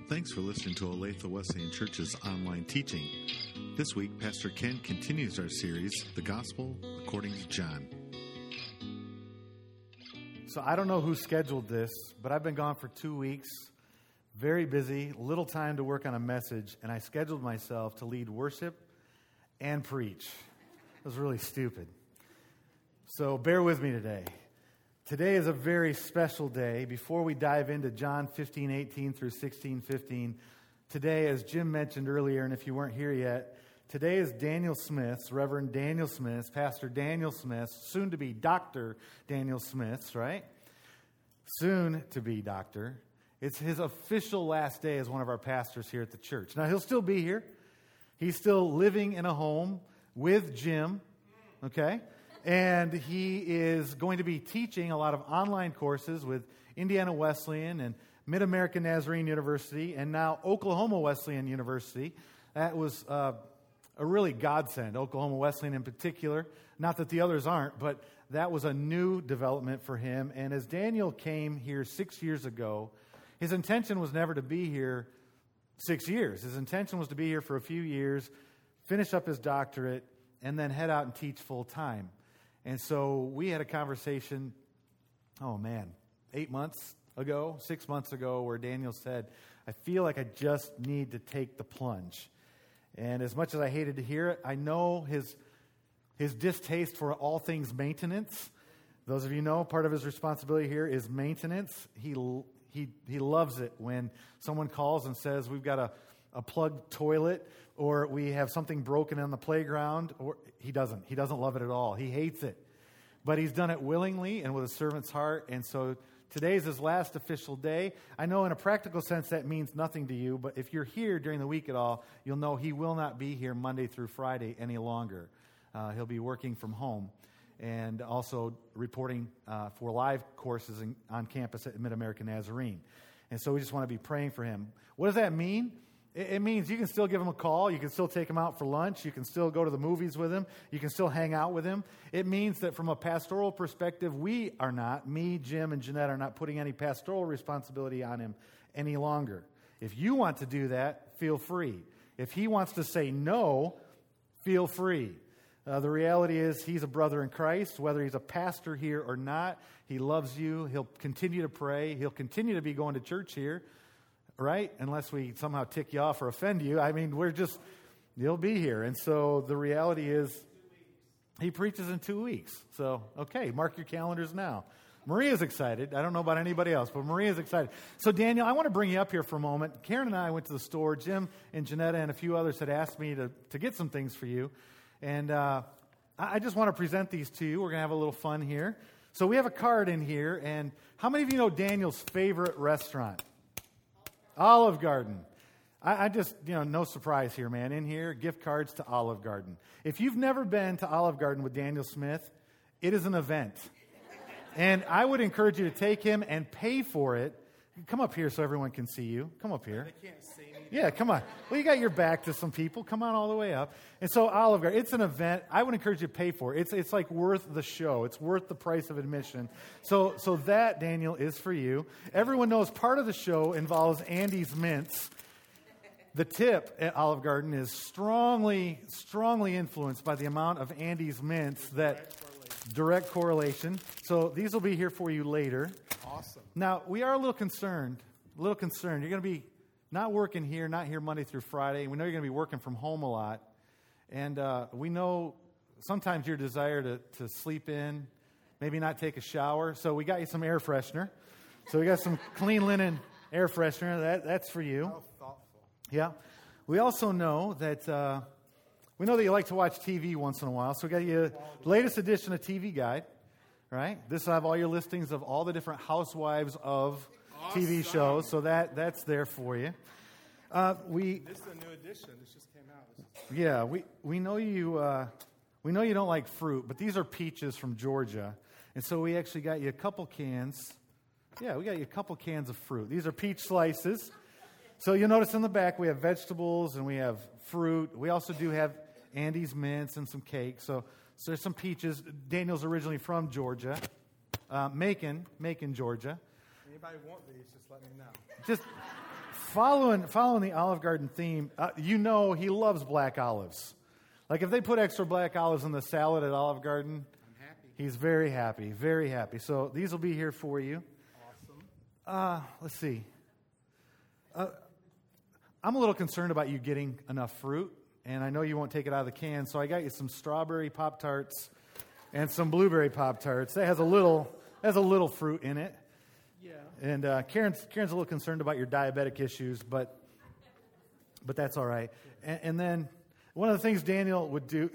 Thanks for listening to Olathe Wesleyan Church's online teaching. This week, Pastor Ken continues our series, The Gospel According to John. So I don't know who scheduled this, but I've been gone for 2 weeks, very busy, little time to work on a message, and I scheduled myself to lead worship and preach. It was really stupid. So bear with me today. Today is a very special day. Before we dive into John 15:18 through 16:15, today, as Jim mentioned earlier, and if you weren't here yet, today is Daniel Smith's, Reverend Daniel Smith's, Pastor Daniel Smith's, soon to be Dr. Daniel Smith's, right? Soon to be doctor. It's his official last day as one of our pastors here at the church. Now, he'll still be here. He's still living in a home with Jim, okay? And he is going to be teaching a lot of online courses with Indiana Wesleyan and Mid-American Nazarene University and now Oklahoma Wesleyan University. That was a really godsend, Oklahoma Wesleyan in particular. Not that the others aren't, but that was a new development for him. And as Daniel came here 6 years ago, his intention was never to be here 6 years. His intention was to be here for a few years, finish up his doctorate, and then head out and teach full time. And so we had a conversation, 6 months ago, where Daniel said, I feel like I just need to take the plunge. And as much as I hated to hear it, I know his distaste for all things maintenance. Those of you know, part of his responsibility here is maintenance. He loves it when someone calls and says, we've got a plugged toilet, or we have something broken on the playground. Or he doesn't love it at all. He hates it. But he's done it willingly and with a servant's heart. And so today's his last official day. I know in a practical sense that means nothing to you, but if you're here during the week at all, you'll know he will not be here Monday through Friday any longer. He'll be working from home and also reporting for live courses on campus at Mid-American Nazarene. And so we just want to be praying for him. What does that mean? It means you can still give him a call. You can still take him out for lunch. You can still go to the movies with him. You can still hang out with him. It means that from a pastoral perspective, me, Jim, and Jeanette are not putting any pastoral responsibility on him any longer. If you want to do that, feel free. If he wants to say no, feel free. The reality is he's a brother in Christ, whether he's a pastor here or not. He loves you. He'll continue to pray. He'll continue to be going to church here. Right? Unless we somehow tick you off or offend you. I mean, you'll be here. And so the reality is he preaches in 2 weeks. So, okay, mark your calendars now. Maria's excited. I don't know about anybody else, but Maria's excited. So, Daniel, I want to bring you up here for a moment. Karen and I went to the store. Jim and Janetta and a few others had asked me to get some things for you. And I just want to present these to you. We're going to have a little fun here. So we have a card in here. And how many of you know Daniel's favorite restaurant? Olive Garden. I just, no surprise here, man. In here, gift cards to Olive Garden. If you've never been to Olive Garden with Daniel Smith, it is an event. And I would encourage you to take him and pay for it. Come up here so everyone can see you. Come up here. They can't see me. Yeah, come on. Well, you got your back to some people. Come on all the way up. And so Olive Garden, it's an event. I would encourage you to pay for it. It's like worth the show. It's worth the price of admission. So that, Daniel, is for you. Everyone knows part of the show involves Andy's Mints. The tip at Olive Garden is strongly influenced by the amount of Andy's Mints direct correlation. So these will be here for you later. Awesome. Now, we are a little concerned. You're going to be not working here, not here Monday through Friday. We know you're going to be working from home a lot. And we know sometimes your desire to sleep in, maybe not take a shower. So we got you some air freshener. So we got some clean linen air freshener. That's for you. How thoughtful. Yeah. We also know that you like to watch TV once in a while. So we got you the latest edition of TV Guide. Right? This will have all your listings of all the different housewives of TV shows. So that's there for you. This is a new edition. This just came out. Yeah, we know you don't like fruit, but these are peaches from Georgia. And so we actually got you a couple cans. Yeah, we got you a couple cans of fruit. These are peach slices. So you'll notice in the back we have vegetables and we have fruit. We also do have Andy's Mints and some cake. So there's some peaches. Daniel's originally from Georgia, Macon, Georgia. Anybody want these, just let me know. Just following the Olive Garden theme, you know he loves black olives. Like if they put extra black olives in the salad at Olive Garden, I'm happy. he's very happy, very happy. So these will be here for you. Awesome. Let's see. I'm a little concerned about you getting enough fruit, and I know you won't take it out of the can, so I got you some strawberry Pop-Tarts and some blueberry Pop-Tarts. That has a little fruit in it. Yeah. And Karen's a little concerned about your diabetic issues, but that's all right. And then one of the things Daniel would do,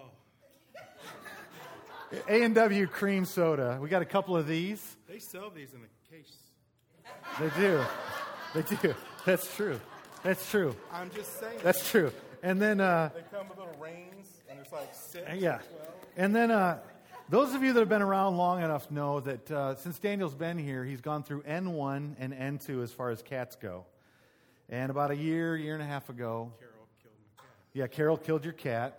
A&W cream soda. We got a couple of these. They sell these in a case. They do. They do. That's true. That's true. I'm just saying. That's true. And then, They come with little rings, and there's like 6 yeah. or 12. And then, those of you that have been around long enough know that since Daniel's been here, he's gone through N1 and N2 as far as cats go. And about a year and a half ago, Carol killed my cat. yeah, Carol killed your cat.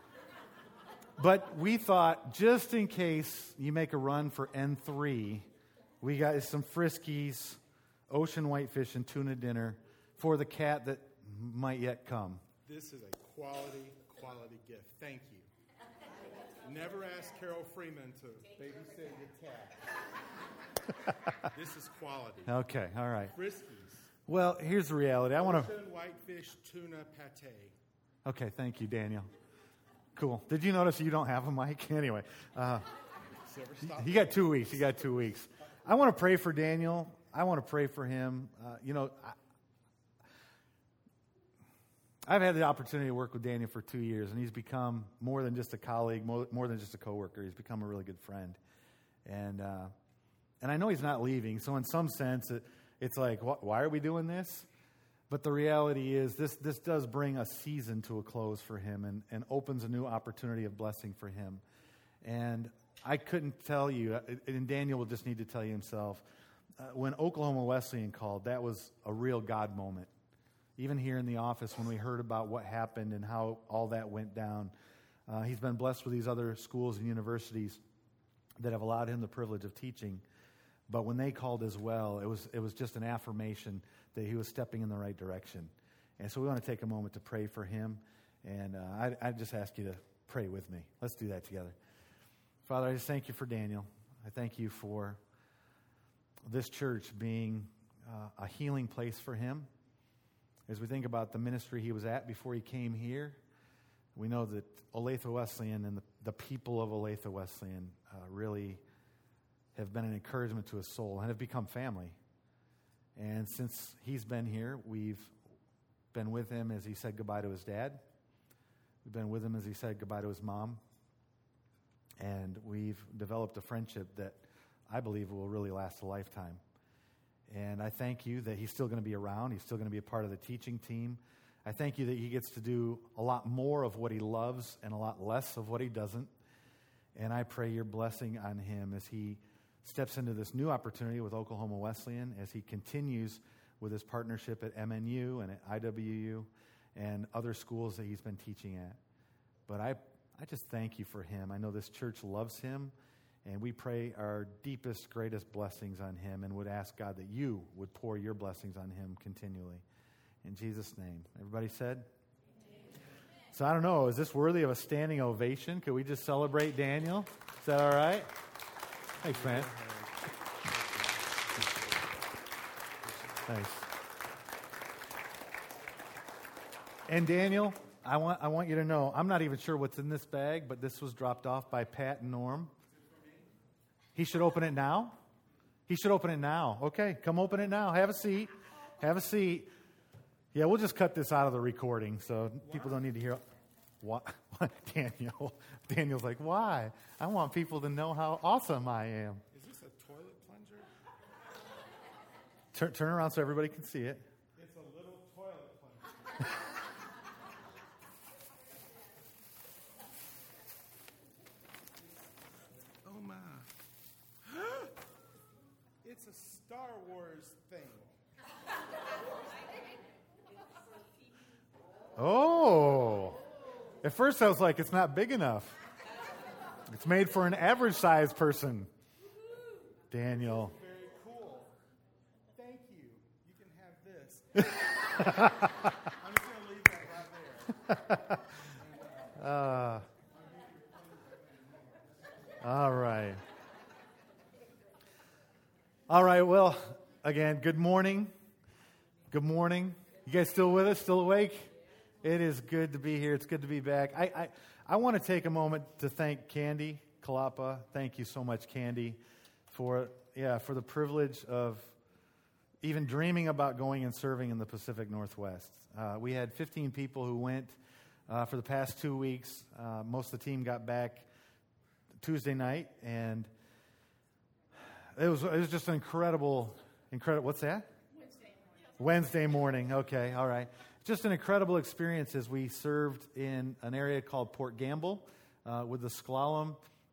But we thought, just in case you make a run for N3, we got some Friskies, ocean whitefish, and tuna dinner for the cat that might yet come. This is a quality gift. Thank you. Never ask Carol Freeman to babysit your cat. This is quality. Okay, all right. Friskies. Well, here's the reality. I want to... Ocean whitefish tuna pate. Okay, thank you, Daniel. Cool. Did you notice you don't have a mic? Anyway, Silver stop. you got 2 weeks. You got 2 weeks. I want to pray for Daniel. I want to pray for him. I've had the opportunity to work with Daniel for 2 years, and he's become more than just a colleague, more than just a coworker. He's become a really good friend, and I know he's not leaving. So in some sense, it's like, why are we doing this? But the reality is, this does bring a season to a close for him, and opens a new opportunity of blessing for him. And I couldn't tell you, and Daniel will just need to tell you himself. When Oklahoma Wesleyan called, that was a real God moment. Even here in the office, when we heard about what happened and how all that went down, he's been blessed with these other schools and universities that have allowed him the privilege of teaching. But when they called as well, it was just an affirmation that he was stepping in the right direction. And so we want to take a moment to pray for him. And I just ask you to pray with me. Let's do that together. Father, I just thank you for Daniel. I thank you for this church being a healing place for him. As we think about the ministry he was at before he came here, we know that Olathe Wesleyan and the people of Olathe Wesleyan really have been an encouragement to his soul and have become family. And since he's been here, we've been with him as he said goodbye to his dad. We've been with him as he said goodbye to his mom. And we've developed a friendship that I believe will really last a lifetime. And I thank you that he's still going to be around. He's still going to be a part of the teaching team. I thank you that he gets to do a lot more of what he loves and a lot less of what he doesn't. And I pray your blessing on him as he steps into this new opportunity with Oklahoma Wesleyan, as he continues with his partnership at MNU and at IWU and other schools that he's been teaching at. But I just thank you for him. I know this church loves him. And we pray our deepest, greatest blessings on him and would ask, God, that you would pour your blessings on him continually. In Jesus' name. Everybody said? Amen. So I don't know, is this worthy of a standing ovation? Could we just celebrate Daniel? Is that all right? Thanks, man. Thanks. And Daniel, I want you to know, I'm not even sure what's in this bag, but this was dropped off by Pat and Norm. He should open it now? He should open it now. Okay, come open it now. Have a seat. Have a seat. Yeah, we'll just cut this out of the recording so people don't need to hear. What? Daniel's like, why? I want people to know how awesome I am. Is this a toilet plunger? Turn around so everybody can see it. It's a little toilet plunger. Oh my. It's a Star Wars thing. Oh. At first I was like, it's not big enough. It's made for an average sized person. Daniel. Very cool. Thank you. You can have this. I'm just going to leave that right there. All right. All right, well, again, good morning. Good morning. You guys still with us? Still awake? It is good to be here. It's good to be back. I want to take a moment to thank Candy Kalapa. Thank you so much, Candy, for the privilege of even dreaming about going and serving in the Pacific Northwest. We had 15 people who went for the past 2 weeks. Most of the team got back Tuesday night, and it was just an incredible. What's that? Wednesday morning. Okay, all right. Just an incredible experience as we served in an area called Port Gamble with the S'Klallam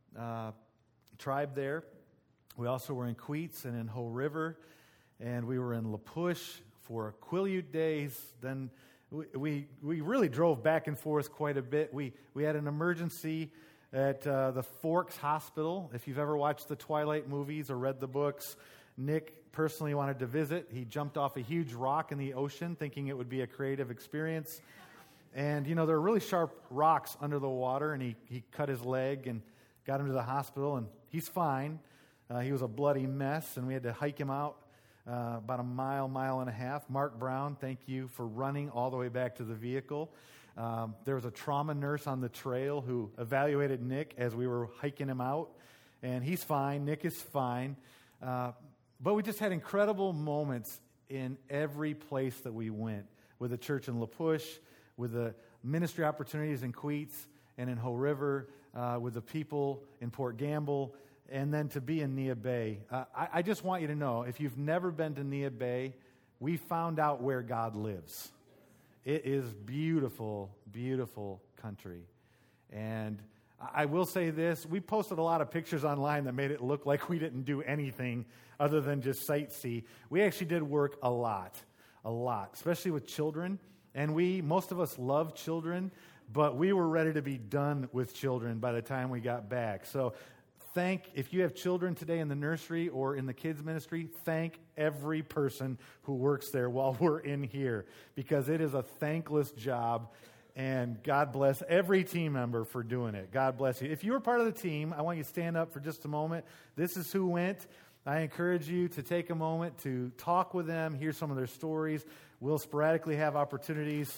tribe there. We also were in Queets and in Hoh River, and we were in La Push for Quileute days. Then we really drove back and forth quite a bit. We had an emergency at the Forks Hospital. If you've ever watched the Twilight movies or read the books, Nick personally wanted to visit. He jumped off a huge rock in the ocean thinking it would be a creative experience. And, there are really sharp rocks under the water, and he cut his leg and got him to the hospital, and he's fine. He was a bloody mess, and we had to hike him out about a mile and a half. Mark Brown, thank you for running all the way back to the vehicle. There was a trauma nurse on the trail who evaluated Nick as we were hiking him out, and he's fine. Nick is fine. But we just had incredible moments in every place that we went, with the church in La Push, with the ministry opportunities in Queets and in Hoh River, with the people in Port Gamble, and then to be in Neah Bay. I just want you to know, if you've never been to Neah Bay, we found out where God lives. It is beautiful, beautiful country. And I will say this, we posted a lot of pictures online that made it look like we didn't do anything other than just sightsee. We actually did work a lot, especially with children. And most of us love children, but we were ready to be done with children by the time we got back. So if you have children today in the nursery or in the kids ministry, thank every person who works there while we're in here, because it is a thankless job. And God bless every team member for doing it. God bless you. If you were part of the team, I want you to stand up for just a moment. This is who went. I encourage you to take a moment to talk with them, hear some of their stories. We'll sporadically have opportunities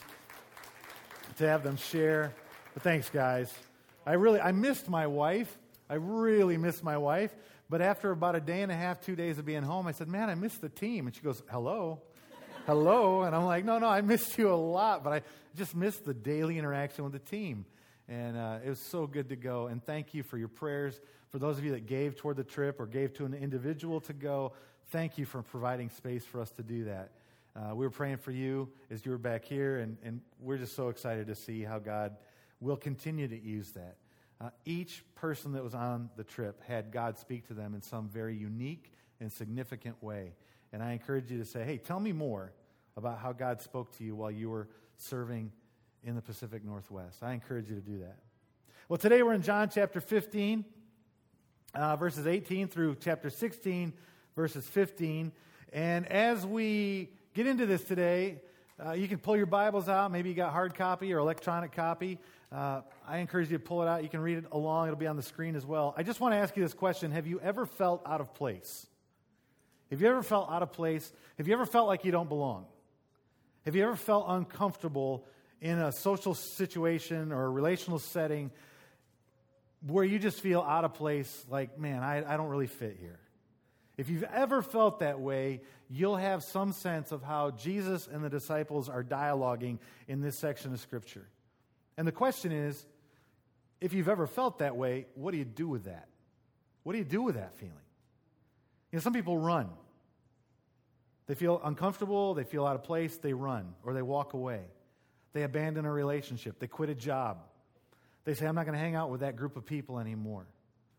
to have them share. But thanks, guys. I missed my wife. I really missed my wife. But after about a day and a half, 2 days of being home, I said, man, I missed the team. And she goes, hello. And I'm like, no, I missed you a lot, but I just missed the daily interaction with the team. And it was so good to go. And thank you for your prayers. For those of you that gave toward the trip or gave to an individual to go, thank you for providing space for us to do that. We were praying for you as you were back here, and we're just so excited to see how God will continue to use that. Each person that was on the trip had God speak to them in some very unique and significant way. And I encourage you to say, hey, tell me more about how God spoke to you while you were serving in the Pacific Northwest. I encourage you to do that. Well, today we're in John chapter 15, verses 18 through chapter 16, verses 15. And as we get into this today, you can pull your Bibles out. Maybe you got hard copy or electronic copy. I encourage you to pull it out. You can read it along. It'll be on the screen as well. I just want to ask you this question. Have you ever felt out of place? Have you ever felt out of place? Have you ever felt like you don't belong? Have you ever felt uncomfortable in a social situation or a relational setting where you just feel out of place, like, man, I don't really fit here? If you've ever felt that way, you'll have some sense of how Jesus and the disciples are dialoguing in this section of Scripture. And the question is, if you've ever felt that way, what do you do with that? What do you do with that feeling? Some people run. They feel uncomfortable, they feel out of place, they run, or they walk away. They abandon a relationship, they quit a job. They say, I'm not going to hang out with that group of people anymore.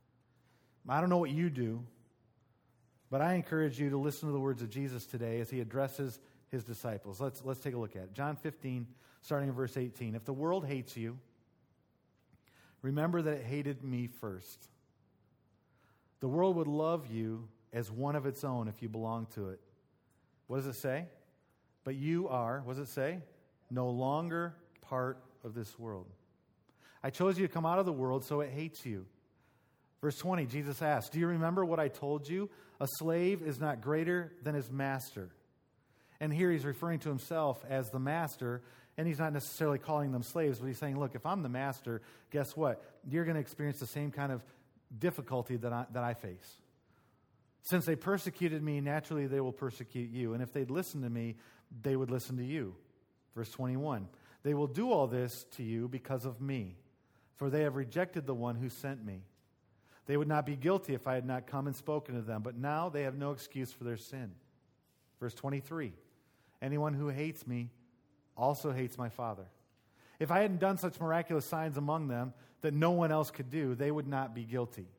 I don't know what you do, but I encourage you to listen to the words of Jesus today as he addresses his disciples. Let's take a look at it. John 15, starting in verse 18. If the world hates you, remember that it hated me first. The world would love you as one of its own if you belong to it. What does it say? But you are, what does it say? No longer part of this world. I chose you to come out of the world, so it hates you. Verse 20, Jesus asked, do you remember what I told you? A slave is not greater than his master. And here he's referring to himself as the master, and he's not necessarily calling them slaves, but he's saying, look, if I'm the master, guess what? You're going to experience the same kind of difficulty that I face. Since they persecuted me, naturally they will persecute you. And if they'd listen to me, they would listen to you. Verse 21, they will do all this to you because of me, for they have rejected the one who sent me. They would not be guilty if I had not come and spoken to them, but now they have no excuse for their sin. Verse 23, anyone who hates me also hates my Father. If I hadn't done such miraculous signs among them that no one else could do, they would not be guilty.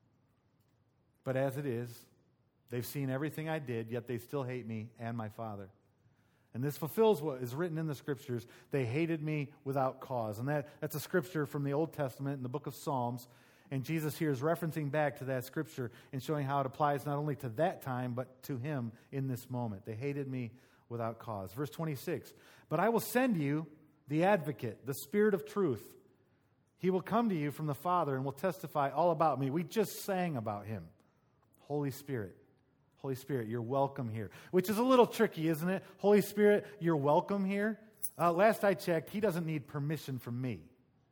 But as it is, they've seen everything I did, yet they still hate me and my Father. And this fulfills what is written in the Scriptures. They hated me without cause. And that's a scripture from the Old Testament in the book of Psalms. And Jesus here is referencing back to that scripture and showing how it applies not only to that time, but to him in this moment. They hated me without cause. Verse 26, but I will send you the advocate, the Spirit of truth. He will come to you from the Father and will testify all about me. We just sang about him. Holy Spirit. Holy Spirit, you're welcome here. Which is a little tricky, isn't it? Holy Spirit, you're welcome here. Last I checked, he doesn't need permission from me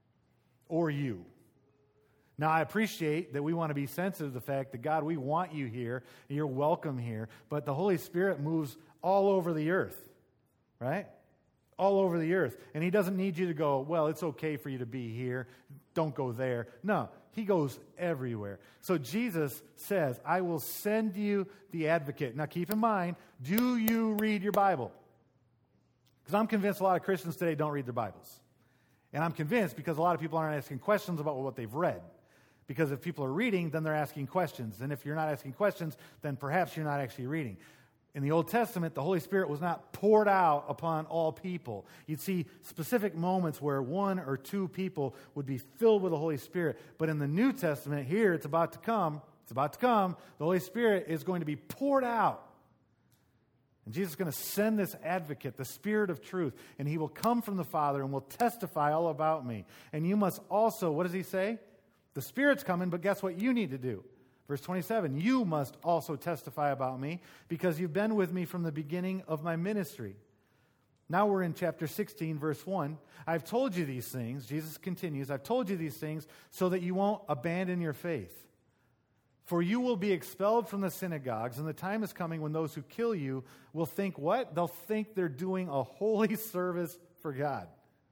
or you. Now, I appreciate that we want to be sensitive to the fact that, God, we want you here, and you're welcome here, but the Holy Spirit moves all over the earth, right? All over the earth. And he doesn't need you to go, well, it's okay for you to be here. Don't go there. No, he goes everywhere. So Jesus says, I will send you the advocate. Now, keep in mind, do you read your Bible? Because I'm convinced a lot of Christians today don't read their Bibles. And I'm convinced because a lot of people aren't asking questions about what they've read. Because if people are reading, then they're asking questions. And if you're not asking questions, then perhaps you're not actually reading. In the Old Testament, the Holy Spirit was not poured out upon all people. You'd see specific moments where one or two people would be filled with the Holy Spirit. But in the New Testament, here it's about to come. It's about to come. The Holy Spirit is going to be poured out. And Jesus is going to send this advocate, the Spirit of truth. And he will come from the Father and will testify all about me. And you must also, what does he say? The Spirit's coming, but guess what you need to do? Verse 27, you must also testify about me because you've been with me from the beginning of my ministry. Now we're in chapter 16, verse 1. I've told you these things, Jesus continues, I've told you these things so that you won't abandon your faith. For you will be expelled from the synagogues, and the time is coming when those who kill you will think what? They'll think they're doing a holy service for God.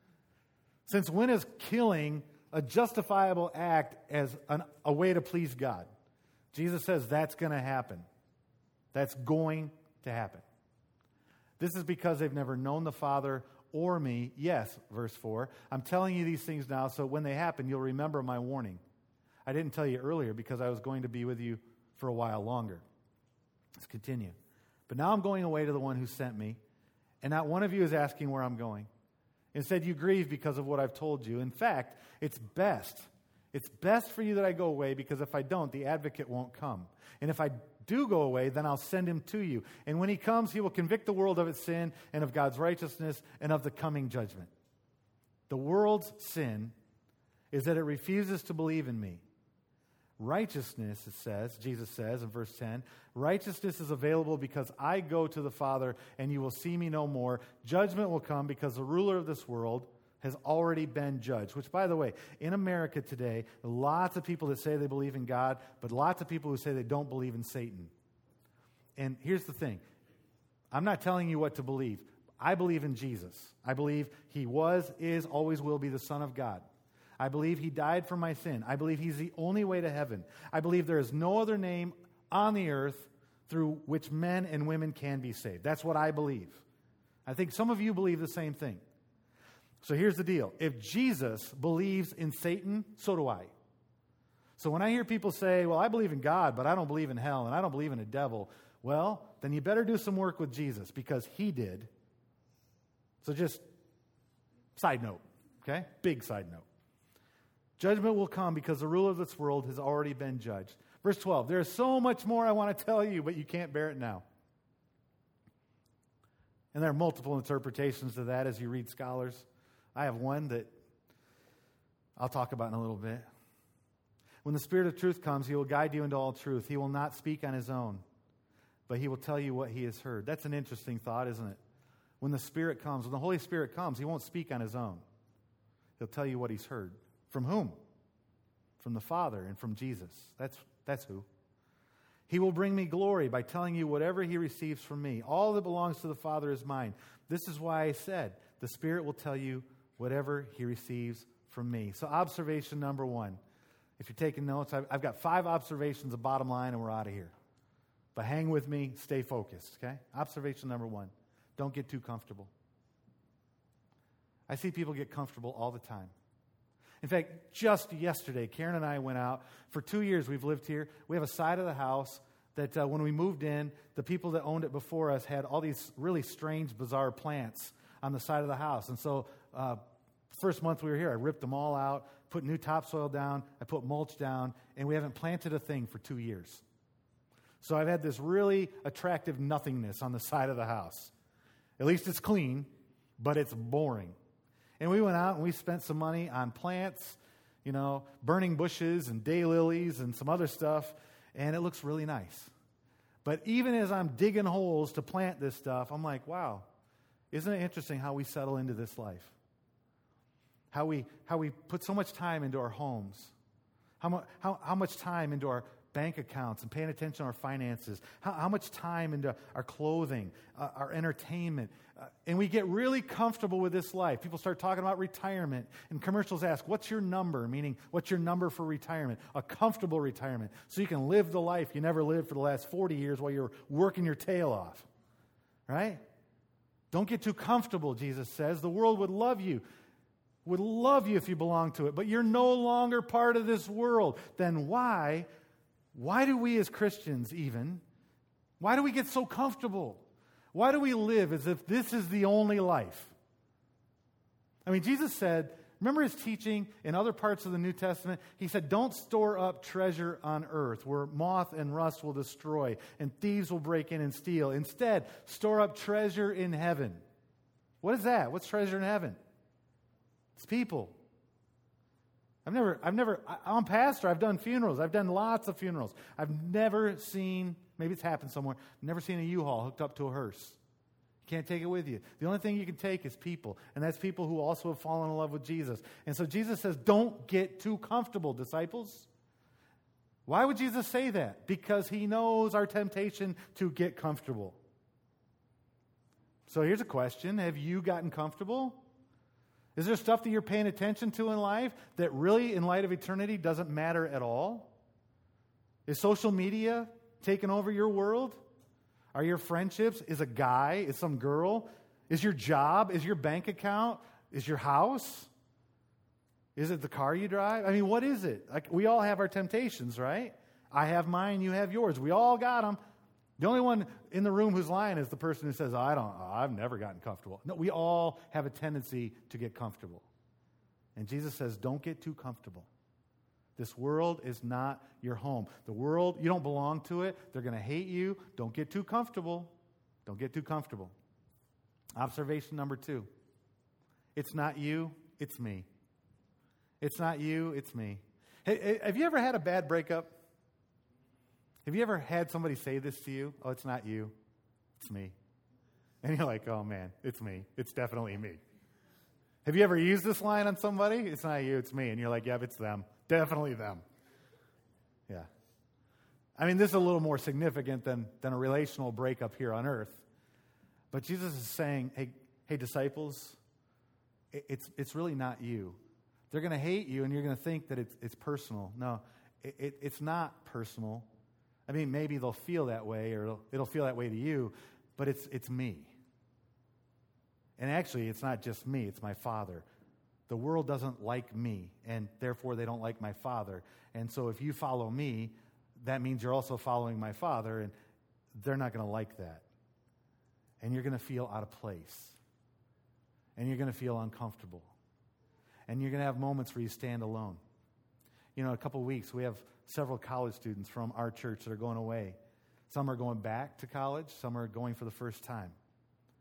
Since when is killing a justifiable act as a way to please God? Jesus says that's going to happen. That's going to happen. This is because they've never known the Father or me. Yes, verse 4, I'm telling you these things now so when they happen, you'll remember my warning. I didn't tell you earlier because I was going to be with you for a while longer. Let's continue. But now I'm going away to the one who sent me, and not one of you is asking where I'm going. Instead, you grieve because of what I've told you. In fact, it's best for you that I go away, because if I don't, the advocate won't come. And if I do go away, then I'll send him to you. And when he comes, he will convict the world of its sin and of God's righteousness and of the coming judgment. The world's sin is that it refuses to believe in me. Righteousness, it says, Jesus says in verse 10, righteousness is available because I go to the Father and you will see me no more. Judgment will come because the ruler of this world has already been judged. Which, by the way, in America today, lots of people that say they believe in God, but lots of people who say they don't believe in Satan. And here's the thing. I'm not telling you what to believe. I believe in Jesus. I believe he was, is, always will be the Son of God. I believe he died for my sin. I believe he's the only way to heaven. I believe there is no other name on the earth through which men and women can be saved. That's what I believe. I think some of you believe the same thing. So here's the deal. If Jesus believes in Satan, so do I. So when I hear people say, well, I believe in God, but I don't believe in hell, and I don't believe in a devil, well, then you better do some work with Jesus, because he did. So just side note, okay? Big side note. Judgment will come because the ruler of this world has already been judged. Verse 12, there is so much more I want to tell you, but you can't bear it now. And there are multiple interpretations to that as you read scholars. I have one that I'll talk about in a little bit. When the Spirit of truth comes, He will guide you into all truth. He will not speak on His own, but He will tell you what He has heard. That's an interesting thought, isn't it? When the Spirit comes, when the Holy Spirit comes, He won't speak on His own. He'll tell you what He's heard. From whom? From the Father and from Jesus. That's who. He will bring me glory by telling you whatever He receives from me. All that belongs to the Father is mine. This is why I said, the Spirit will tell you whatever He receives from me. So observation number 1. If you're taking notes, I've got 5 observations, the bottom line, and we're out of here. But hang with me, stay focused, okay? Observation number 1, don't get too comfortable. I see people get comfortable all the time. In fact, just yesterday, Karen and I went out. For 2 years we've lived here. We have a side of the house that when we moved in, the people that owned it before us had all these really strange, bizarre plants on the side of the house. And so first month we were here, I ripped them all out, put new topsoil down, I put mulch down, and we haven't planted a thing for 2 years. So I've had this really attractive nothingness on the side of the house. At least it's clean, but it's boring. And we went out and we spent some money on plants, burning bushes and daylilies and some other stuff, and it looks really nice. But even as I'm digging holes to plant this stuff, I'm like, wow, isn't it interesting how we settle into this life? How we put so much time into our homes, how much time into our bank accounts and paying attention to our finances, how much time into our clothing, our entertainment. And we get really comfortable with this life. People start talking about retirement, and commercials ask, what's your number? Meaning, what's your number for retirement? A comfortable retirement. So you can live the life you never lived for the last 40 years while you're working your tail off. Right? Don't get too comfortable, Jesus says. The world would love you if you belong to it, but you're no longer part of this world. Then why do we as Christians why do we get so comfortable? Why do we live as if this is the only life? I mean, Jesus said, remember His teaching in other parts of the New Testament? He said, don't store up treasure on earth where moth and rust will destroy and thieves will break in and steal. Instead, store up treasure in heaven. What is that? What's treasure in heaven? It's people. I'm a pastor. I've done funerals. I've done lots of funerals. I've never seen, maybe it's happened somewhere, never seen a U-Haul hooked up to a hearse. You can't take it with you. The only thing you can take is people, and that's people who also have fallen in love with Jesus. And so Jesus says, don't get too comfortable, disciples. Why would Jesus say that? Because He knows our temptation to get comfortable. So here's a question. Have you gotten comfortable? Is there stuff that you're paying attention to in life that really, in light of eternity, doesn't matter at all? Is social media taking over your world? Are your friendships? Is a guy? Is some girl? Is your job? Is your bank account? Is your house? Is it the car you drive? I mean, what is it? Like, we all have our temptations, right? I have mine, you have yours. We all got them. The only one in the room who's lying is the person who says, I've never gotten comfortable. No, we all have a tendency to get comfortable. And Jesus says, don't get too comfortable. This world is not your home. The world, you don't belong to it. They're going to hate you. Don't get too comfortable. Don't get too comfortable. Observation number 2. It's not you, it's me. It's not you, it's me. Hey, have you ever had a bad breakup? Have you ever had somebody say this to you? Oh, it's not you, it's me. And you're like, oh man, it's me. It's definitely me. Have you ever used this line on somebody? It's not you, it's me. And you're like, yeah, it's them. Definitely them. Yeah. I mean, this is a little more significant than a relational breakup here on earth. But Jesus is saying, hey, disciples, it's really not you. They're going to hate you, and you're going to think that it's personal. No, it's not personal. I mean, maybe they'll feel that way, or it'll feel that way to you, but it's me. And actually, it's not just me, it's my Father. The world doesn't like me, and therefore they don't like my Father. And so if you follow me, that means you're also following my Father, and they're not going to like that. And you're going to feel out of place. And you're going to feel uncomfortable. And you're going to have moments where you stand alone. You know, in a couple of weeks, we have several college students from our church that are going away. Some are going back to college. Some are going for the first time.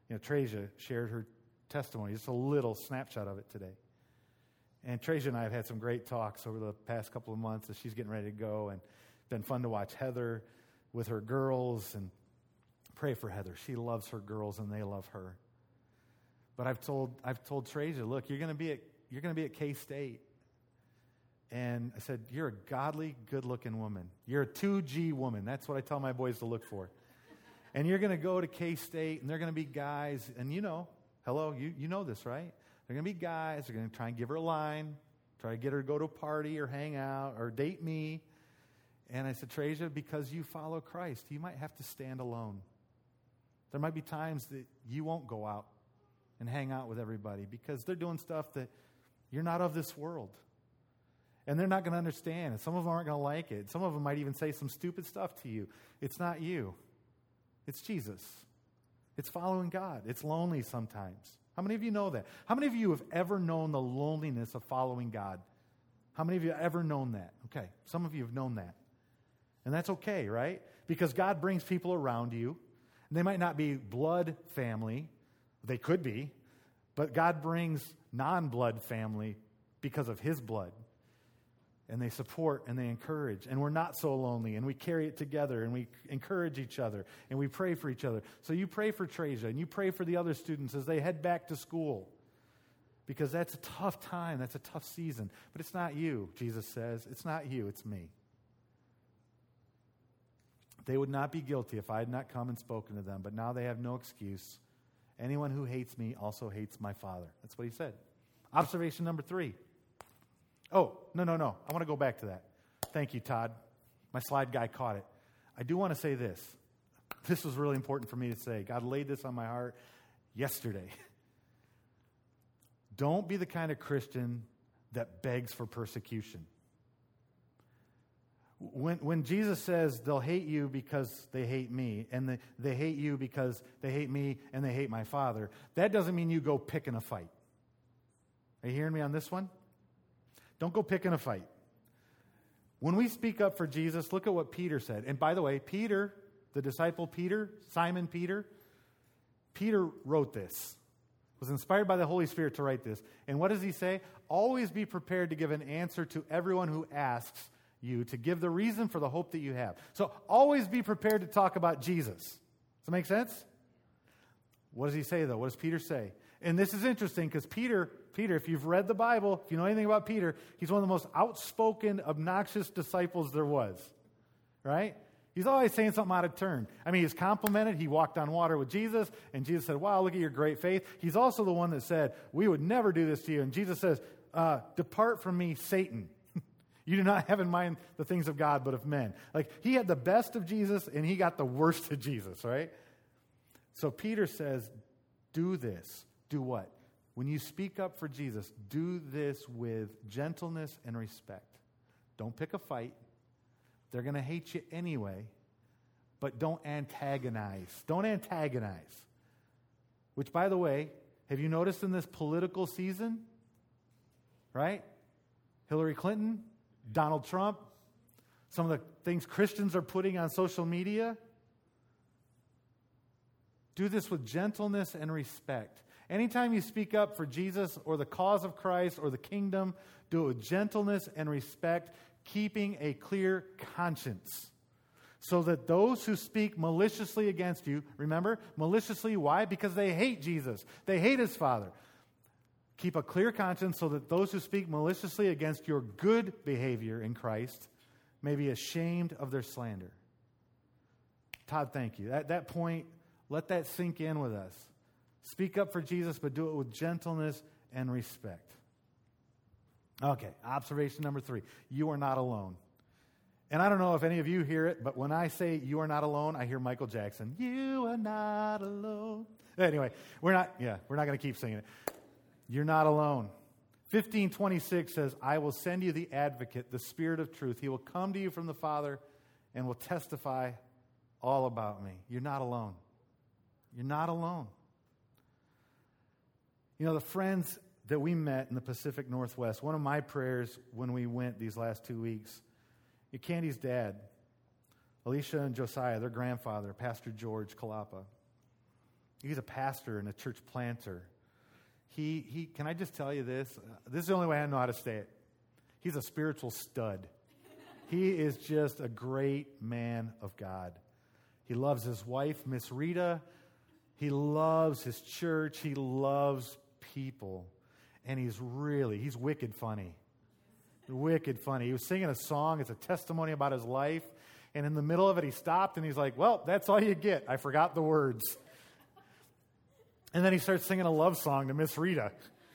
Trasia shared her testimony, just a little snapshot of it today. And Trasia and I have had some great talks over the past couple of months as she's getting ready to go, and it's been fun to watch Heather with her girls, and pray for Heather. She loves her girls, and they love her. But I've told Trasia, look, you're going to be at K-State. And I said, you're a godly, good-looking woman. You're a 2G woman. That's what I tell my boys to look for. And you're going to go to K-State, and they're going to be guys, and you know this, right? They're going to be guys. They're going to try and give her a line, try to get her to go to a party or hang out or date me. And I said, Trasia, because you follow Christ, you might have to stand alone. There might be times that you won't go out and hang out with everybody because they're doing stuff that you're not of this world. And they're not going to understand. And some of them aren't going to like it. Some of them might even say some stupid stuff to you. It's not you. It's Jesus. It's following God. It's lonely sometimes. How many of you know that? How many of you have ever known the loneliness of following God? How many of you have ever known that? Okay, some of you have known that. And that's okay, right? Because God brings people around you. And they might not be blood family. They could be. But God brings non-blood family because of His blood. And they support and they encourage. And we're not so lonely. And we carry it together. And we encourage each other. And we pray for each other. So you pray for Trasia. And you pray for the other students as they head back to school. Because that's a tough time. That's a tough season. But it's not you, Jesus says. It's not you. It's me. They would not be guilty if I had not come and spoken to them. But now they have no excuse. Anyone who hates me also hates my Father. That's what He said. Observation number 3. Oh, no. I want to go back to that. Thank you, Todd. My slide guy caught it. I do want to say this. This was really important for me to say. God laid this on my heart yesterday. Don't be the kind of Christian that begs for persecution. When Jesus says they'll hate you because they hate me, and they hate you because they hate me and they hate my Father, that doesn't mean you go picking a fight. Are you hearing me on this one? Don't go picking a fight. When we speak up for Jesus, look at what Peter said. And by the way, Peter, the disciple Peter, Simon Peter wrote this. Was inspired by the Holy Spirit to write this. And what does he say? Always be prepared to give an answer to everyone who asks you to give the reason for the hope that you have. So always be prepared to talk about Jesus. Does that make sense? What does he say, though? What does Peter say? And this is interesting because Peter, if you've read the Bible, if you know anything about Peter, he's one of the most outspoken, obnoxious disciples there was. Right? He's always saying something out of turn. I mean, he's complimented. He walked on water with Jesus, and Jesus said, wow, look at your great faith. He's also the one that said, we would never do this to you. And Jesus says, depart from me, Satan. You do not have in mind the things of God, but of men. Like, he had the best of Jesus, and he got the worst of Jesus, right? So Peter says, do this. Do what? When you speak up for Jesus, do this with gentleness and respect. Don't pick a fight. They're going to hate you anyway, but don't antagonize. Don't antagonize. Which, by the way, have you noticed in this political season, right? Hillary Clinton, Donald Trump, some of the things Christians are putting on social media. Do this with gentleness and respect. Anytime you speak up for Jesus or the cause of Christ or the kingdom, do it with gentleness and respect, keeping a clear conscience. So that those who speak maliciously against you, remember, maliciously, why? Because they hate Jesus. They hate His Father. Keep a clear conscience so that those who speak maliciously against your good behavior in Christ may be ashamed of their slander. Todd, thank you. At that point, let that sink in with us. Speak up for Jesus, but do it with gentleness and respect. Okay, observation number 3. You are not alone. And I don't know if any of you hear it, but when I say you are not alone, I hear Michael Jackson. You are not alone. Anyway, we're not going to keep singing it. You're not alone. 15:26 says, I will send you the advocate, the Spirit of truth. He will come to you from the Father and will testify all about me. You're not alone. You're not alone. You know, the friends that we met in the Pacific Northwest, one of my prayers when we went these last 2 weeks, Candy's dad, Alicia and Josiah, their grandfather, Pastor George Kalapa, He's a pastor and a church planter. He can I just tell you this? This is the only way I know how to say it. He's a spiritual stud. He is just a great man of God. He loves his wife, Miss Rita. He loves his church. He loves people. And he's wicked funny. Wicked funny. He was singing a song. It's a testimony about his life. And in the middle of it, he stopped and he's like, well, that's all you get. I forgot the words. And then he starts singing a love song to Miss Rita.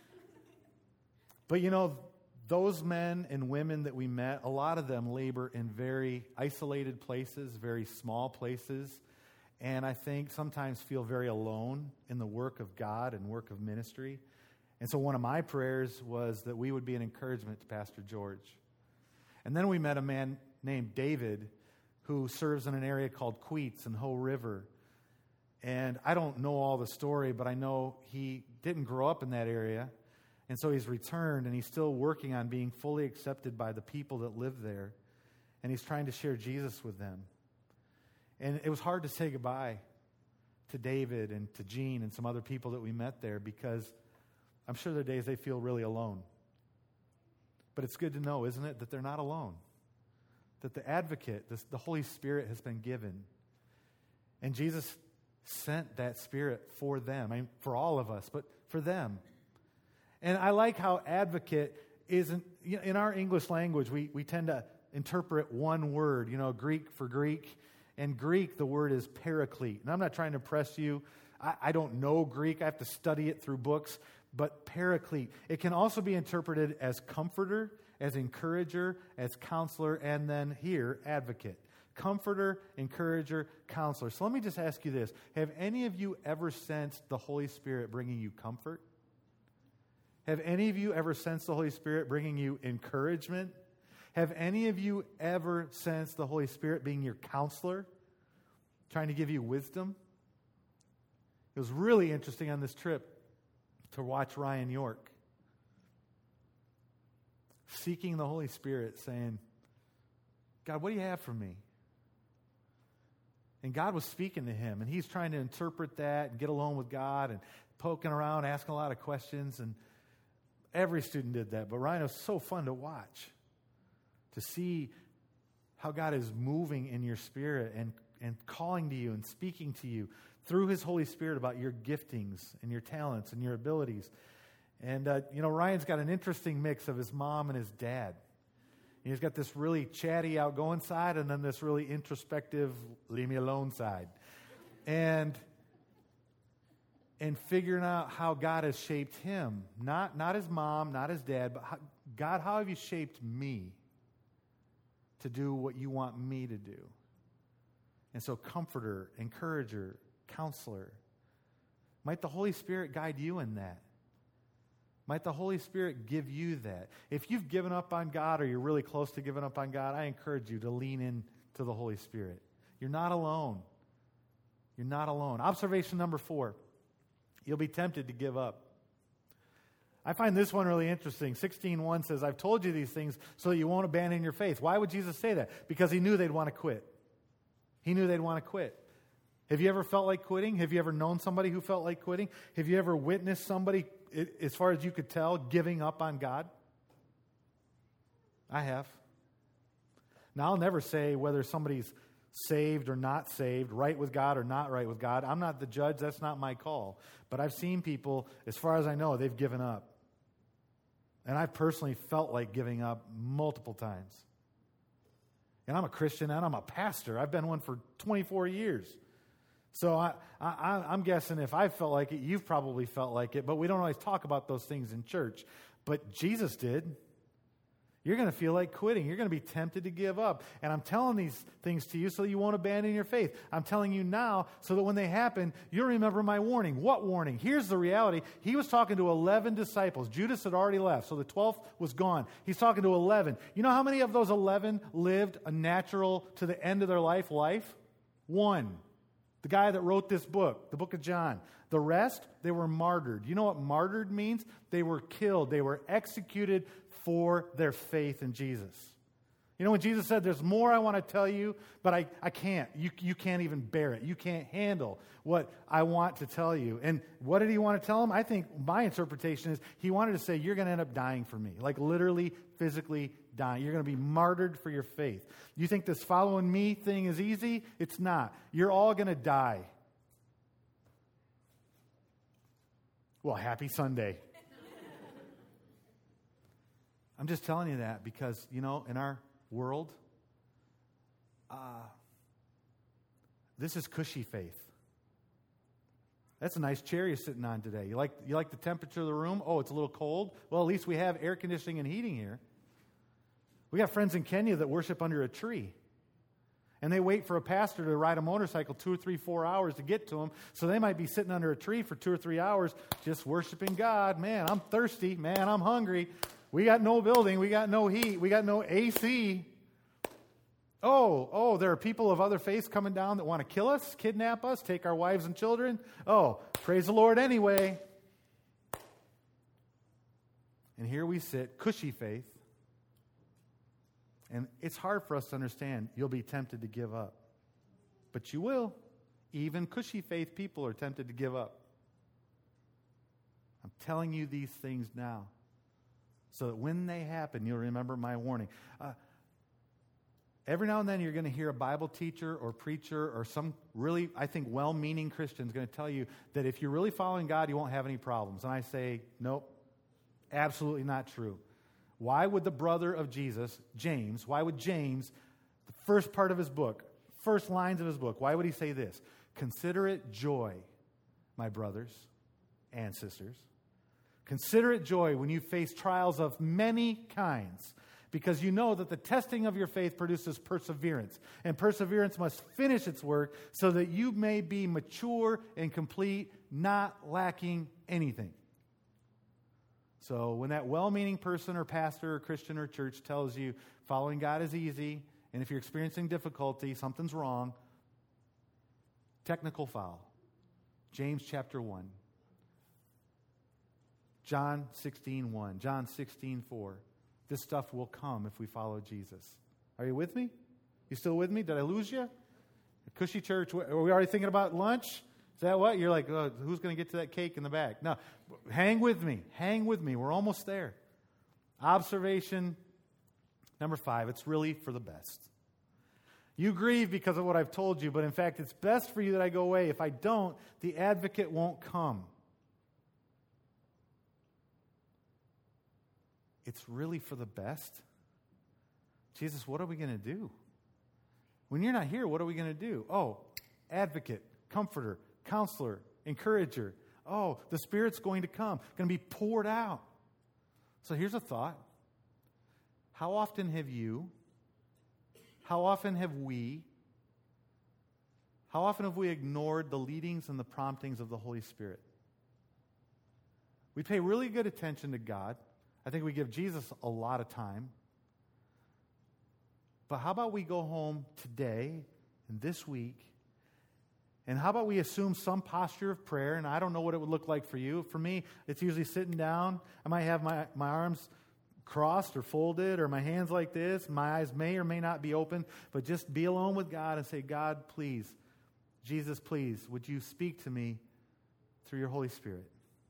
But those men and women that we met, a lot of them labor in very isolated places, very small places, and I think sometimes feel very alone in the work of God and work of ministry. And so one of my prayers was that we would be an encouragement to Pastor George. And then we met a man named David who serves in an area called Queets in Hoh River. And I don't know all the story, but I know he didn't grow up in that area. And so he's returned, and he's still working on being fully accepted by the people that live there. And he's trying to share Jesus with them. And it was hard to say goodbye to David and to Jean and some other people that we met there, because I'm sure there are days they feel really alone. But it's good to know, isn't it, that they're not alone. That the advocate, the Holy Spirit, has been given. And Jesus sent that Spirit for them. I mean, for all of us, but for them. And I like how advocate isn't, in our English language, we tend to interpret one word, Greek for Greek. And Greek, the word is paraclete. And I'm not trying to impress you. I don't know Greek. I have to study it through books. But paraclete, it can also be interpreted as comforter, as encourager, as counselor, and then here, advocate. Comforter, encourager, counselor. So let me just ask you this. Have any of you ever sensed the Holy Spirit bringing you comfort? Have any of you ever sensed the Holy Spirit bringing you encouragement? Have any of you ever sensed the Holy Spirit being your counselor, trying to give you wisdom? It was really interesting on this trip to watch Ryan York seeking the Holy Spirit, saying, God, what do you have for me? And God was speaking to him, and he's trying to interpret that and get alone with God and poking around, asking a lot of questions. And every student did that, but Ryan, it was so fun to watch, to see how God is moving in your spirit and calling to you and speaking to you through his Holy Spirit about your giftings and your talents and your abilities. And, Ryan's got an interesting mix of his mom and his dad. He's got this really chatty, outgoing side, and then this really introspective, leave me alone side. And figuring out how God has shaped him. Not his mom, not his dad, but God, how have you shaped me to do what you want me to do? And so comforter, encourager, counselor. Might the Holy Spirit guide you in that? Might the Holy Spirit give you that? If you've given up on God or you're really close to giving up on God, I encourage you to lean into the Holy Spirit. You're not alone. You're not alone. Observation number 4. You'll be tempted to give up. I find this one really interesting. 16:1 says, I've told you these things so that you won't abandon your faith. Why would Jesus say that? Because he knew they'd want to quit. He knew they'd want to quit. Have you ever felt like quitting? Have you ever known somebody who felt like quitting? Have you ever witnessed somebody, as far as you could tell, giving up on God? I have. Now, I'll never say whether somebody's saved or not saved, right with God or not right with God. I'm not the judge. That's not my call. But I've seen people, as far as I know, they've given up. And I've personally felt like giving up multiple times. And I'm a Christian and I'm a pastor. I've been one for 24 years. So I'm guessing if I felt like it, you've probably felt like it. But we don't always talk about those things in church. But Jesus did. You're going to feel like quitting. You're going to be tempted to give up. And I'm telling these things to you so that you won't abandon your faith. I'm telling you now so that when they happen, you'll remember my warning. What warning? Here's the reality. He was talking to 11 disciples. Judas had already left, so the 12th was gone. He's talking to 11. You know how many of those 11 lived a natural, to the end of their life? 1. The guy that wrote this book, the book of John. The rest, they were martyred. You know what martyred means? They were killed. They were executed for their faith in Jesus. You know, when Jesus said, there's more I want to tell you, but I can't. You can't even bear it. You can't handle what I want to tell you. And what did he want to tell him? I think my interpretation is he wanted to say, you're going to end up dying for me. Like literally, physically dying. You're going to be martyred for your faith. You think this following me thing is easy? It's not. You're all going to die. Well, happy Sunday. I'm just telling you that because, you know, in our world, this is cushy faith. That's a nice chair you're sitting on today. You like the temperature of the room? Oh, it's a little cold? Well, at least we have air conditioning and heating here. We got friends in Kenya that worship under a tree. And they wait for a pastor to ride a motorcycle 2 or 3, 4 hours to get to them. So they might be sitting under a tree for 2 or 3 hours just worshiping God. Man, I'm thirsty. Man, I'm hungry. We got no building. We got no heat. We got no AC. Oh, there are people of other faiths coming down that want to kill us, kidnap us, take our wives and children. Oh, praise the Lord anyway. And here we sit, cushy faith. And it's hard for us to understand. You'll be tempted to give up. But you will. Even cushy faith people are tempted to give up. I'm telling you these things now, so that when they happen, you'll remember my warning. Every now and then you're going to hear a Bible teacher or preacher or some really, I think, well-meaning Christian is going to tell you that if you're really following God, you won't have any problems. And I say, nope, absolutely not true. Why would the brother of Jesus, James, the first part of his book, first lines of his book, why would he say this? Consider it joy, my brothers and sisters. Consider it joy when you face trials of many kinds, because you know that the testing of your faith produces perseverance, and perseverance must finish its work so that you may be mature and complete, not lacking anything. So when that well-meaning person or pastor or Christian or church tells you following God is easy, and if you're experiencing difficulty, something's wrong, technical foul. James chapter 1. John 16:1, John 16:4. This stuff will come if we follow Jesus. Are you with me? You still with me? Did I lose you? Cushy church, are we already thinking about lunch? Is that what? You're like, oh, who's going to get to that cake in the back? No, hang with me. Hang with me. We're almost there. Observation number 5, it's really for the best. You grieve because of what I've told you, but in fact, it's best for you that I go away. If I don't, the advocate won't come. It's really for the best. Jesus, what are we going to do? When you're not here, what are we going to do? Oh, advocate, comforter, counselor, encourager. Oh, the Spirit's going to come, going to be poured out. So here's a thought. How often have we, how often have we ignored the leadings and the promptings of the Holy Spirit? We pay really good attention to God. I think we give Jesus a lot of time. But how about we go home today and this week, and how about we assume some posture of prayer? And I don't know what it would look like for you. For me, it's usually sitting down. I might have my arms crossed or folded, or my hands like this. My eyes may or may not be open, but just be alone with God and say, God, please, Jesus, please, would you speak to me through your Holy Spirit?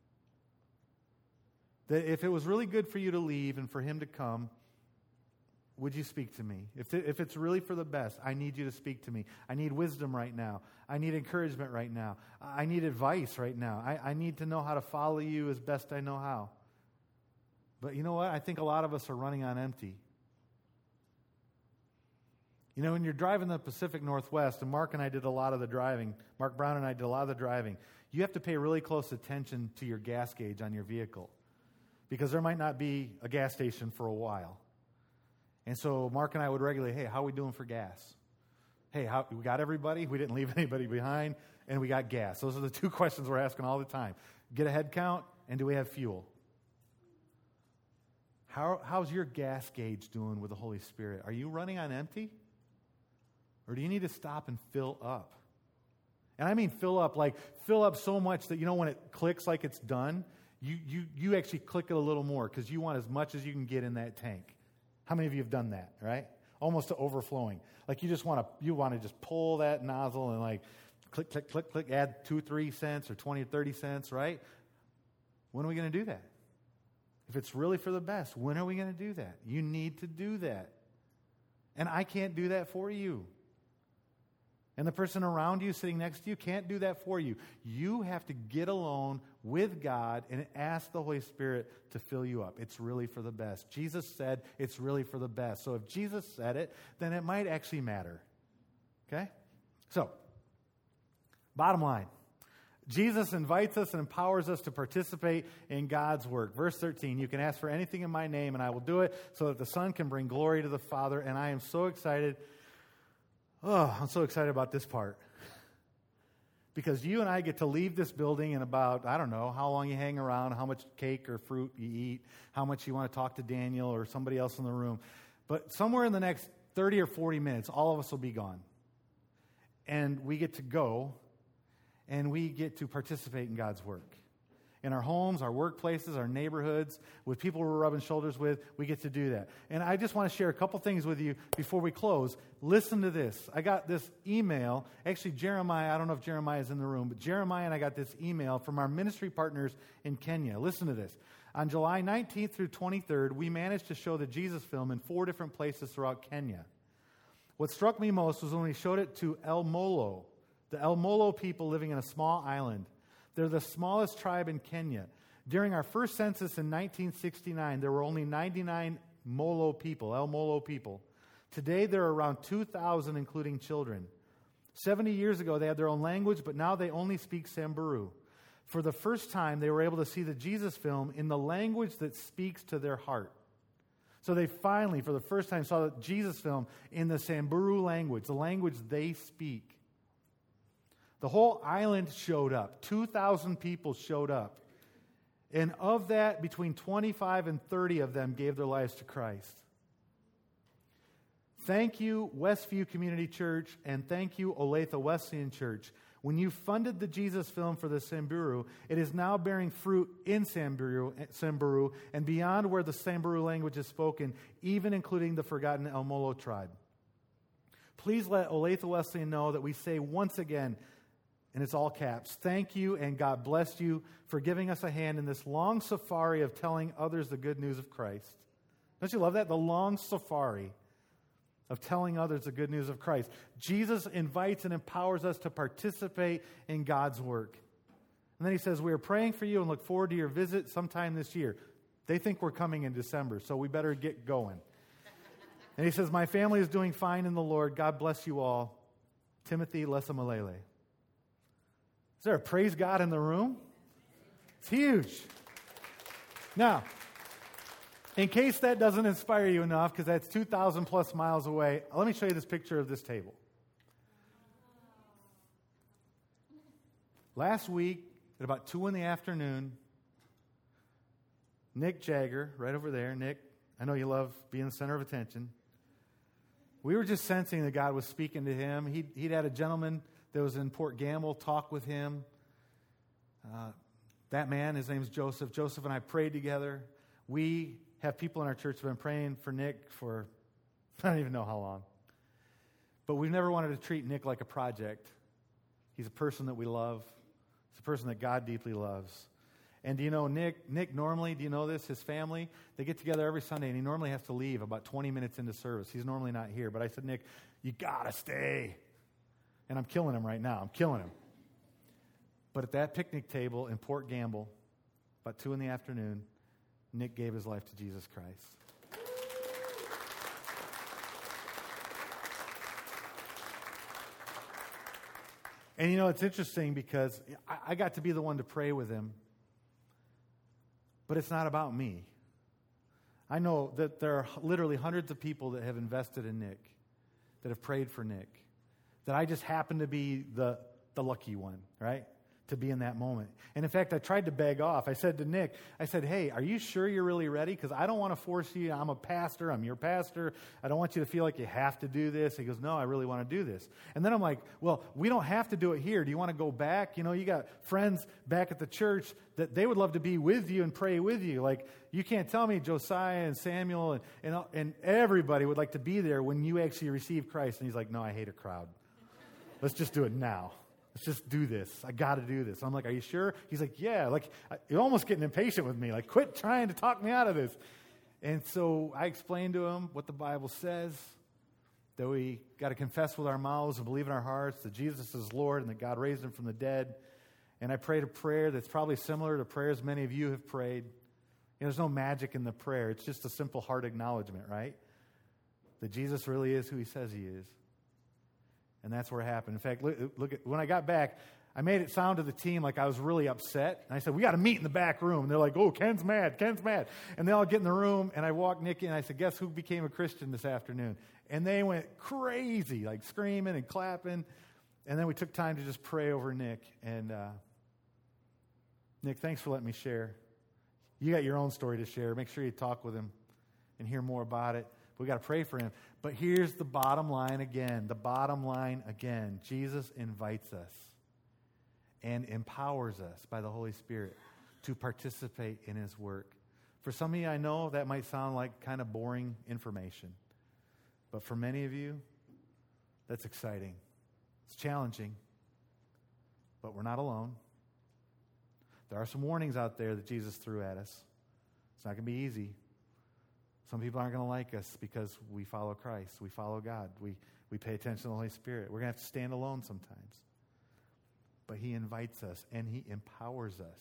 That if it was really good for you to leave and for him to come, would you speak to me? If it's really for the best, I need you to speak to me. I need wisdom right now. I need encouragement right now. I need advice right now. I need to know how to follow you as best I know how. But you know what? I think a lot of us are running on empty. You know, when you're driving the Pacific Northwest, and Mark and I did a lot of the driving, Mark Brown and I did a lot of the driving, you have to pay really close attention to your gas gauge on your vehicle, because there might not be a gas station for a while. And so Mark and I would regularly, hey, how are we doing for gas? Hey, we got everybody? We didn't leave anybody behind, and we got gas. Those are the 2 questions we're asking all the time. Get a head count, and do we have fuel? How's your gas gauge doing with the Holy Spirit? Are you running on empty? Or do you need to stop and fill up? And I mean fill up so much that, you know, when it clicks like it's done, you actually click it a little more because you want as much as you can get in that tank. How many of you have done that, right? almost to overflowing. Like you want to just pull that nozzle and like click, click, click, click, add 2-3 cents or 20 or 30 cents, right? When are we going to do that? If it's really for the best, when are we going to do that? You need to do that. And I can't do that for you. And the person around you, sitting next to you, can't do that for you. You have to get alone with God and ask the Holy Spirit to fill you up. It's really for the best. Jesus said it's really for the best. So if Jesus said it, then it might actually matter. Okay? So, bottom line. Jesus invites us and empowers us to participate in God's work. Verse 13, you can ask for anything in my name and I will do it so that the Son can bring glory to the Father. And I am so excited. Oh, I'm so excited about this part. Because you and I get to leave this building in about, I don't know, how long you hang around, how much cake or fruit you eat, how much you want to talk to Daniel or somebody else in the room. But somewhere in the next 30 or 40 minutes, all of us will be gone. And we get to go, and we get to participate in God's work. In our homes, our workplaces, our neighborhoods, with people we're rubbing shoulders with, we get to do that. And I just want to share a couple things with you before we close. Listen to this. I got this email. Actually, Jeremiah, I don't know if Jeremiah is in the room, but Jeremiah and I got this email from our ministry partners in Kenya. Listen to this. On July 19th through 23rd, we managed to show the Jesus film in 4 different places throughout Kenya. What struck me most was when we showed it to El Molo, the El Molo people living in a small island. They're the smallest tribe in Kenya. During our first census in 1969, there were only 99 Molo people, El Molo people. Today, there are around 2,000, including children. 70 years ago, they had their own language, but now they only speak Samburu. For the first time, they were able to see the Jesus film in the language that speaks to their heart. So they finally, for the first time, saw the Jesus film in the Samburu language, the language they speak. The whole island showed up. 2,000 people showed up. And of that, between 25 and 30 of them gave their lives to Christ. Thank you, Westview Community Church, and thank you, Olathe Wesleyan Church. When you funded the Jesus film for the Samburu, it is now bearing fruit in Samburu and beyond where the Samburu language is spoken, even including the forgotten El Molo tribe. Please let Olathe Wesleyan know that we say once again, and it's all caps, thank you and God bless you for giving us a hand in this long safari of telling others the good news of Christ. Don't you love that? The long safari of telling others the good news of Christ. Jesus invites and empowers us to participate in God's work. And then he says, we are praying for you and look forward to your visit sometime this year. They think we're coming in December, so we better get going. And he says, my family is doing fine in the Lord. God bless you all. Timothy Lesamalele. Is there a praise God in the room? It's huge. Now, in case that doesn't inspire you enough, because that's 2,000 plus miles away, let me show you this picture of this table. Last week, at about 2 in the afternoon, Nick Jagger, right over there, Nick, I know you love being the center of attention. We were just sensing that God was speaking to him. He'd had a gentleman that was in Port Gamble talk with him. That man, his name's Joseph. Joseph and I prayed together. We have people in our church who have been praying for Nick for, I don't even know how long. But we've never wanted to treat Nick like a project. He's a person that we love. He's a person that God deeply loves. And do you know, Nick normally, do you know this? His family, they get together every Sunday, and he normally has to leave about 20 minutes into service. He's normally not here. But I said, Nick, you got to stay. And I'm killing him right now. I'm killing him. But at that picnic table in Port Gamble, about 2 in the afternoon, Nick gave his life to Jesus Christ. And you know, it's interesting because I got to be the one to pray with him. But it's not about me. I know that there are literally hundreds of people that have invested in Nick, that have prayed for Nick, that I just happen to be the lucky one, right? to be in that moment. And in fact, I tried to beg off. I said to Nick, I said, hey, are you sure you're really ready? Because I don't want to force you. I'm a pastor. I'm your pastor. I don't want you to feel like you have to do this. He goes, no, I really want to do this. And then I'm like, well, we don't have to do it here. Do you want to go back? You know, you got friends back at the church that they would love to be with you and pray with you. Like, you can't tell me Josiah and Samuel and everybody would like to be there when you actually receive Christ. And he's like, no, I hate a crowd. Let's just do it now. Let's just do this. I got to do this. I'm like, are you sure? He's like, yeah. Like, you're almost getting impatient with me. Like, quit trying to talk me out of this. And so I explained to him what the Bible says, that we got to confess with our mouths and believe in our hearts that Jesus is Lord and that God raised him from the dead. And I prayed a prayer that's probably similar to prayers many of you have prayed. You know, there's no magic in the prayer. It's just a simple heart acknowledgement, right? That Jesus really is who he says he is. And that's where it happened. In fact, look at, when I got back, I made it sound to the team like I was really upset. And I said, we got to meet in the back room. And they're like, oh, Ken's mad. And they all get in the room, and I walked Nikki, and I said, guess who became a Christian this afternoon? And they went crazy, like screaming and clapping. And then we took time to just pray over Nick. And Nick, thanks for letting me share. You got your own story to share. Make sure you talk with him and hear more about it. We got to pray for him. But here's the bottom line again. Jesus invites us and empowers us by the Holy Spirit to participate in his work. For some of you, I know that might sound like kind of boring information. But for many of you, that's exciting. It's challenging. But we're not alone. There are some warnings out there that Jesus threw at us. It's not going to be easy. Some people aren't going to like us because we follow Christ. We follow God. We pay attention to the Holy Spirit. We're going to have to stand alone sometimes. But he invites us and he empowers us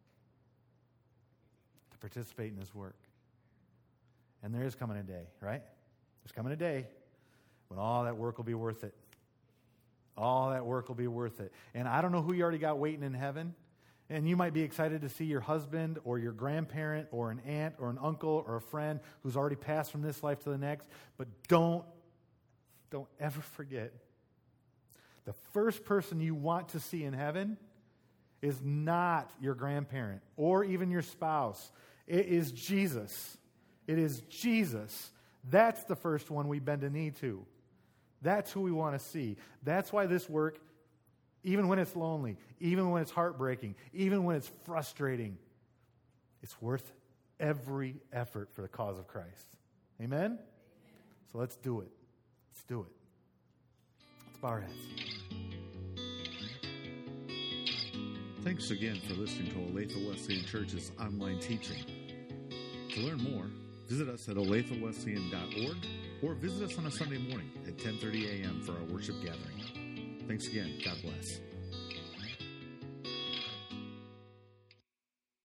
to participate in his work. And there is coming a day, right? There's coming a day when all that work will be worth it. All that work will be worth it. And I don't know who you already got waiting in heaven. And you might be excited to see your husband or your grandparent or an aunt or an uncle or a friend who's already passed from this life to the next. But don't ever forget, the first person you want to see in heaven is not your grandparent or even your spouse. It is Jesus. It is Jesus. That's the first one we bend a knee to. That's who we want to see. That's why this work, even when it's lonely, even when it's heartbreaking, even when it's frustrating, it's worth every effort for the cause of Christ. Amen? Amen. So let's do it. Let's do it. Let's bow our heads. Thanks again for listening to Olathe Wesleyan Church's online teaching. To learn more, visit us at olathewesleyan.org or visit us on a Sunday morning at 10:30 a.m. for our worship gathering. Thanks again. God bless.